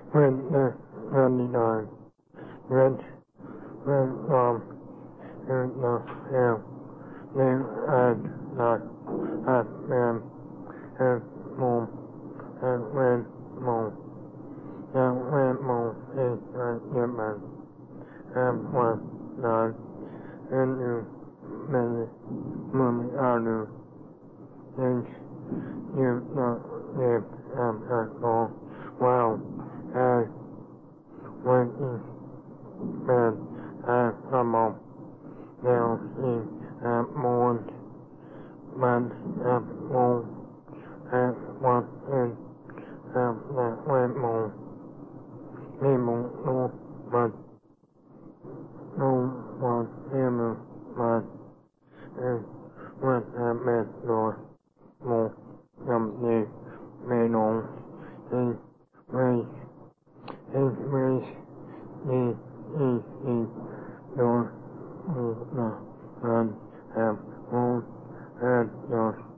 when the 99 rent when in the air name and not at man and moon and when moon and when moon is at man and one nine and you many mummy are new and you not live at all wow and when is man and among now in morn man and moon and one and that when moon me moon no man no one him man and when man no moon ne me no and raise and raise no and moon and your